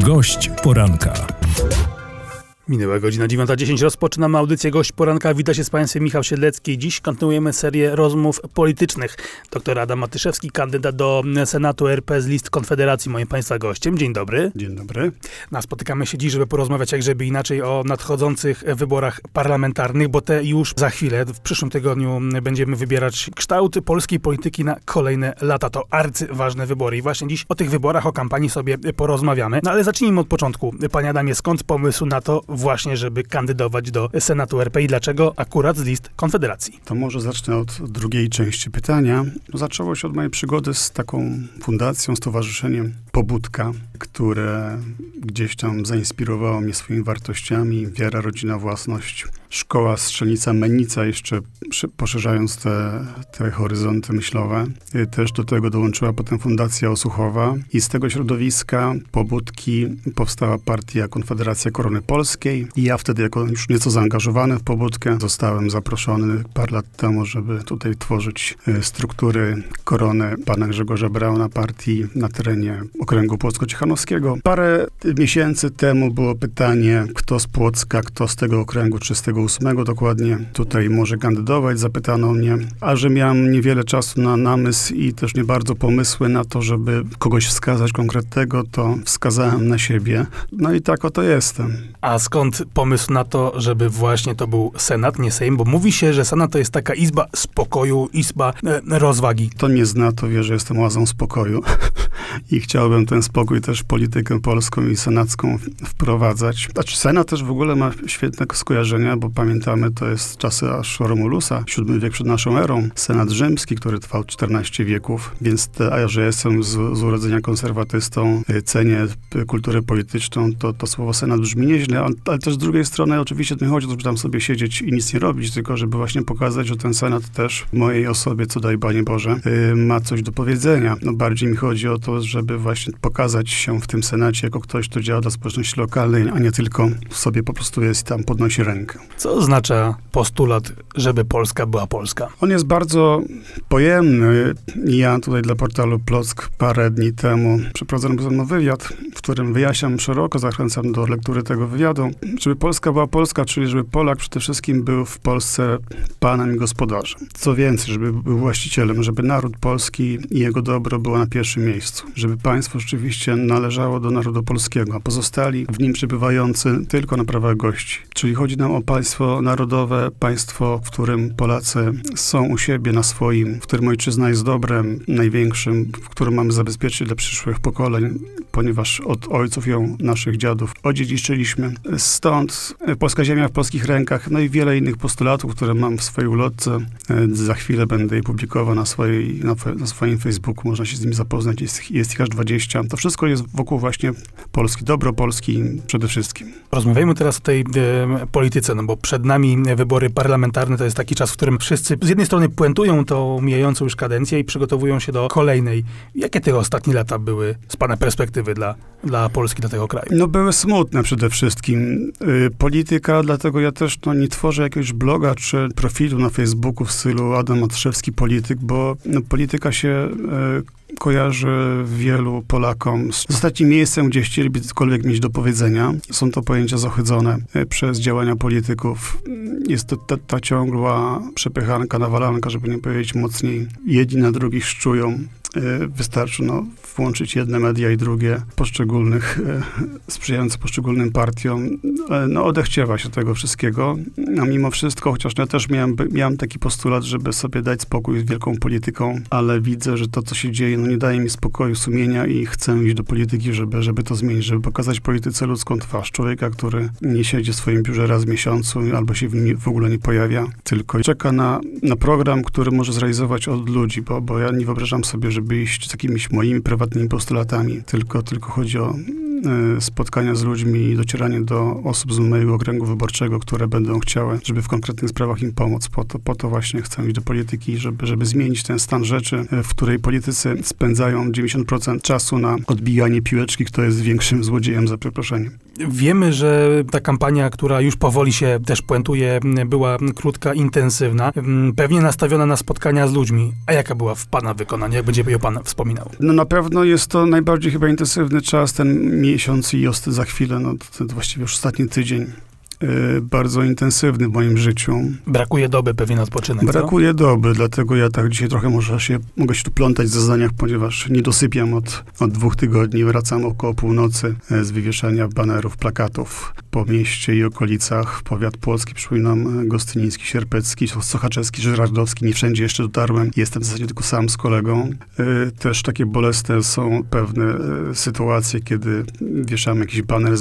Gość poranka. Minęła godzina 9:10. Rozpoczynamy audycję Gość Poranka. Wita się z Państwem Michał Siedlecki. Dziś kontynuujemy serię rozmów politycznych. Dr Adam Matyszewski, kandydat do Senatu RP z list Konfederacji, moim Państwa gościem. Dzień dobry. Dzień dobry. Spotykamy się dziś, żeby porozmawiać jak żeby inaczej o nadchodzących wyborach parlamentarnych, bo te już za chwilę, w przyszłym tygodniu będziemy wybierać kształt polskiej polityki na kolejne lata. To arcyważne wybory. I właśnie dziś o tych wyborach, o kampanii sobie porozmawiamy. No ale zacznijmy od początku. Panie Adamie, skąd pomysł na to właśnie, żeby kandydować do Senatu RP i dlaczego akurat z list Konfederacji? To może zacznę od drugiej części pytania. Zaczęło się od mojej przygody z taką fundacją, stowarzyszeniem Pobudka, które gdzieś tam zainspirowało mnie swoimi wartościami. Wiara, rodzina, własność. Szkoła Strzelnica Mennica, jeszcze poszerzając te horyzonty myślowe. Też do tego dołączyła potem Fundacja Osuchowa i z tego środowiska Pobudki powstała partia Konfederacja Korony Polskiej. I ja wtedy, jako już nieco zaangażowany w Pobudkę, zostałem zaproszony parę lat temu, żeby tutaj tworzyć struktury Korony pana Grzegorza Brauna, partii na terenie okręgu płocko-ciechanowskiego. Parę miesięcy temu było pytanie, kto z Płocka, kto z tego okręgu, czy z tego 8 dokładnie, tutaj może kandydować. Zapytano mnie, a że miałem niewiele czasu na namysł i też nie bardzo pomysły na to, żeby kogoś wskazać konkretnego, to wskazałem na siebie. No i tak oto jestem. A skąd pomysł na to, żeby właśnie to był Senat, nie Sejm? Bo mówi się, że Senat to jest taka izba spokoju, izba rozwagi. Kto mnie zna, to wie, że jestem oazą spokoju. I chciałbym ten spokój też w politykę polską i senacką wprowadzać. Znaczy Senat też w ogóle ma świetne skojarzenia, bo pamiętamy, to jest czasy aż Romulusa, VII wiek przed naszą erą. Senat rzymski, który trwał 14 wieków, więc a że jestem z urodzenia konserwatystą, cenię kulturę polityczną, to słowo Senat brzmi nieźle, ale też z drugiej strony oczywiście to nie chodzi o to, żeby tam sobie siedzieć i nic nie robić, tylko żeby właśnie pokazać, że ten Senat też w mojej osobie, co daj Panie Boże, ma coś do powiedzenia. No bardziej mi chodzi o to, żeby właśnie pokazać się w tym Senacie jako ktoś, kto działa dla społeczności lokalnej, a nie tylko sobie po prostu jest i tam podnosi rękę. Co oznacza postulat, żeby Polska była Polska? On jest bardzo pojemny. Ja tutaj dla portalu Plock parę dni temu przeprowadzono ze mną wywiad, w którym wyjaśniam szeroko, zachęcam do lektury tego wywiadu, żeby Polska była Polska, czyli żeby Polak przede wszystkim był w Polsce panem i gospodarzem. Co więcej, żeby był właścicielem, żeby naród polski i jego dobro było na pierwszym miejscu. Żeby państwo rzeczywiście należało do narodu polskiego, a pozostali w nim przebywający tylko na prawach gości. Czyli chodzi nam o państwo narodowe, państwo, w którym Polacy są u siebie na swoim, w którym ojczyzna jest dobrem największym, w którym mamy zabezpieczyć dla przyszłych pokoleń, ponieważ od ojców ją, naszych dziadów, odziedziczyliśmy. Stąd polska ziemia w polskich rękach, no i wiele innych postulatów, które mam w swojej ulotce. Za chwilę będę je publikował na swoim Facebooku, można się z nimi zapoznać, jest ich aż 20. To wszystko jest wokół właśnie Polski, dobro Polski przede wszystkim. Rozmawiajmy teraz o tej polityce, no bo przed nami wybory parlamentarne, to jest taki czas, w którym wszyscy z jednej strony puentują tą mijającą już kadencję i przygotowują się do kolejnej. Jakie te ostatnie lata były z pana perspektywy dla Polski, dla tego kraju? No były smutne przede wszystkim. Polityka, dlatego ja też nie tworzę jakiegoś bloga czy profilu na Facebooku w stylu Adam Matyszewski polityk, bo polityka się kojarzy wielu Polakom z ostatnim miejscem, gdzie chcieliby cokolwiek mieć do powiedzenia. Są to pojęcia zohydzone przez działania polityków. Jest to ta ciągła przepychanka, nawalanka, żeby nie powiedzieć mocniej. Jedni na drugich szczują. Wystarczy włączyć jedne media i drugie poszczególnych, sprzyjające poszczególnym partiom. Odechciewa się tego wszystkiego. A mimo wszystko, chociaż ja też miałem taki postulat, żeby sobie dać spokój z wielką polityką, ale widzę, że to, co się dzieje, nie daje mi spokoju sumienia i chcę iść do polityki, żeby to zmienić, żeby pokazać polityce ludzką twarz. Człowieka, który nie siedzi w swoim biurze raz w miesiącu albo się w ogóle nie pojawia, tylko czeka na program, który może zrealizować od ludzi, bo ja nie wyobrażam sobie, żeby iść z jakimiś moimi prywatnymi postulatami, tylko chodzi o spotkania z ludźmi i docieranie do osób z mojego okręgu wyborczego, które będą chciały, żeby w konkretnych sprawach im pomóc. Po to właśnie chcę iść do polityki, żeby zmienić ten stan rzeczy, w której politycy spędzają 90% czasu na odbijanie piłeczki, kto jest większym złodziejem, za przeproszeniem. Wiemy, że ta kampania, która już powoli się też puentuje, była krótka, intensywna, pewnie nastawiona na spotkania z ludźmi. A jaka była w pana wykonaniu? Jak będzie ją pan wspominał? No na pewno jest to najbardziej chyba intensywny czas, ten miesiąc i za chwilę, to właściwie już ostatni tydzień. Bardzo intensywny w moim życiu. Brakuje doby pewnie na odpoczynek, Brakuje doby, dlatego ja tak dzisiaj trochę mogę się tu plątać w zeznaniach, ponieważ nie dosypiam od 2 tygodni. Wracam około północy z wywieszania banerów, plakatów po mieście i okolicach. Powiat płocki, przypominam, gostyniński, sierpecki, sochaczewski, żyrardowski. Nie wszędzie jeszcze dotarłem. Jestem w zasadzie tylko sam z kolegą. Też takie bolesne są pewne sytuacje, kiedy wieszamy jakiś baner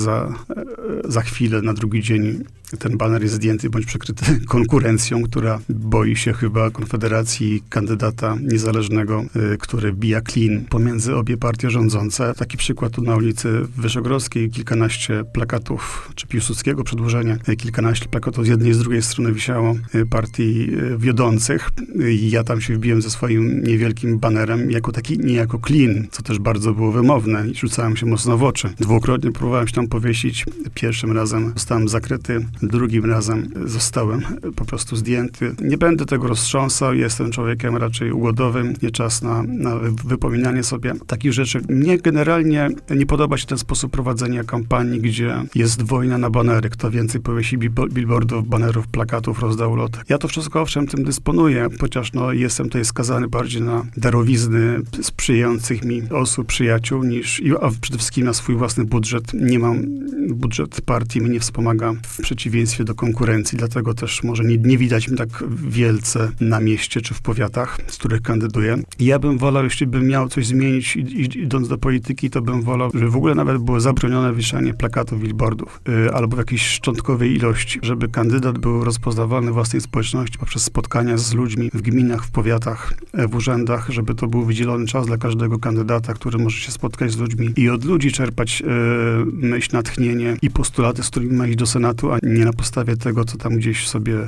za chwilę, na drugi dzień ten baner jest zdjęty bądź przykryty konkurencją, która boi się chyba Konfederacji, kandydata niezależnego, który bija klin pomiędzy obie partie rządzące. Taki przykład tu na ulicy Wyszogrodzkiej, kilkanaście plakatów, czy Piłsudskiego przedłużenie, kilkanaście plakatów z jednej i z drugiej strony wisiało partii wiodących. I ja tam się wbiłem ze swoim niewielkim banerem jako taki niejako klin, co też bardzo było wymowne i rzucałem się mocno w oczy. Dwukrotnie próbowałem się tam powiesić. Pierwszym razem zostałem zakryty, drugim razem zostałem po prostu zdjęty. Nie będę tego roztrząsał, jestem człowiekiem raczej ugodowym, nie czas na wypominanie sobie takich rzeczy. Mnie generalnie nie podoba się ten sposób prowadzenia kampanii, gdzie jest wojna na banery. Kto więcej powiesi billboardów, banerów, plakatów, rozda ulotek. Ja to wszystko owszem tym dysponuję, chociaż jestem tutaj skazany bardziej na darowizny sprzyjających mi osób, przyjaciół, a przede wszystkim na swój własny budżet. Nie mam, budżet partii mnie nie wspomaga w przeciwieństwie do konkurencji, dlatego też może nie widać mnie tak wielce na mieście czy w powiatach, z których kandyduję. Ja bym wolał, jeśli bym miał coś zmienić idąc do polityki, to bym wolał, żeby w ogóle nawet było zabronione wieszanie plakatów, billboardów, albo w jakiejś szczątkowej ilości, żeby kandydat był rozpoznawalny w własnej społeczności poprzez spotkania z ludźmi w gminach, w powiatach, w urzędach, żeby to był wydzielony czas dla każdego kandydata, który może się spotkać z ludźmi i od ludzi czerpać myśl, natchnienie i postulaty, z którymi ma iść do Senatu, a nie na podstawie tego, co tam gdzieś sobie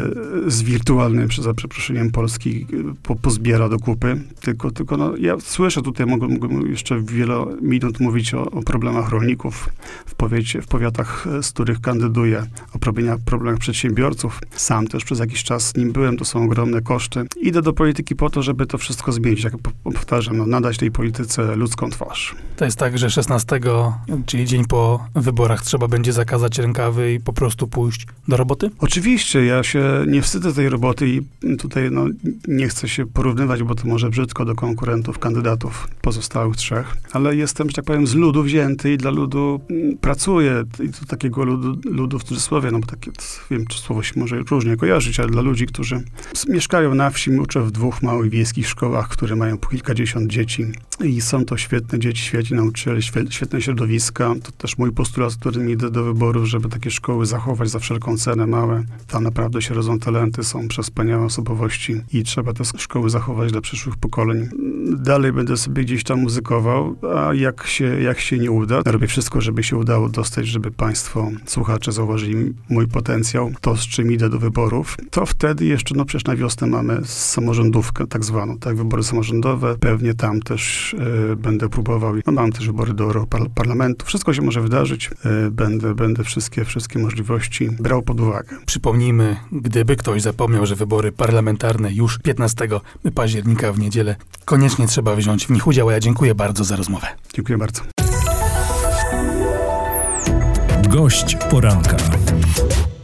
z wirtualnym, za przeproszeniem Polski pozbiera do kupy. Tylko ja słyszę tutaj, mogę jeszcze wiele minut mówić o problemach rolników w powiatach, z których kandyduję, o problemach przedsiębiorców. Sam też przez jakiś czas nim byłem, to są ogromne koszty. Idę do polityki po to, żeby to wszystko zmienić. Jak powtarzam, nadać tej polityce ludzką twarz. To jest tak, że 16, czyli dzień po wyborach, trzeba będzie zakazać rękawy i po prostu pójść do roboty? Oczywiście, ja się nie wstydzę tej roboty i tutaj nie chcę się porównywać, bo to może brzydko do konkurentów, kandydatów pozostałych 3, ale jestem, że tak powiem, z ludu wzięty i dla ludu pracuję. I to takiego ludu w cudzysłowie, bo takie, wiem, czy słowo się może różnie kojarzyć, ale dla ludzi, którzy mieszkają na wsi, uczę w 2 małych wiejskich szkołach, które mają po kilkadziesiąt dzieci i są to świetne dzieci, świetni nauczyciele, świetne środowiska. To też mój postulat, z którym idę do wyborów, żeby takie szkoły zachować za wszelką cenę, małe. Tam naprawdę się rodzą talenty, są przespaniałe osobowości i trzeba te szkoły zachować dla przyszłych pokoleń. Dalej będę sobie gdzieś tam muzykował, a jak się nie uda, robię wszystko, żeby się udało dostać, żeby państwo, słuchacze zauważyli mój potencjał, to z czym idę do wyborów, to wtedy jeszcze, przecież na wiosnę mamy samorządówkę tak zwaną, tak, wybory samorządowe, pewnie tam też będę próbował, mam też wybory do Europarlamentu, wszystko się może wydarzyć, będę wszystkie możliwości brał pod uwagę. Przypomnijmy, gdyby ktoś zapomniał, że wybory parlamentarne już 15 października w niedzielę, koniecznie trzeba wziąć w nich udział. Ja dziękuję bardzo za rozmowę. Dziękuję bardzo. Gość poranka.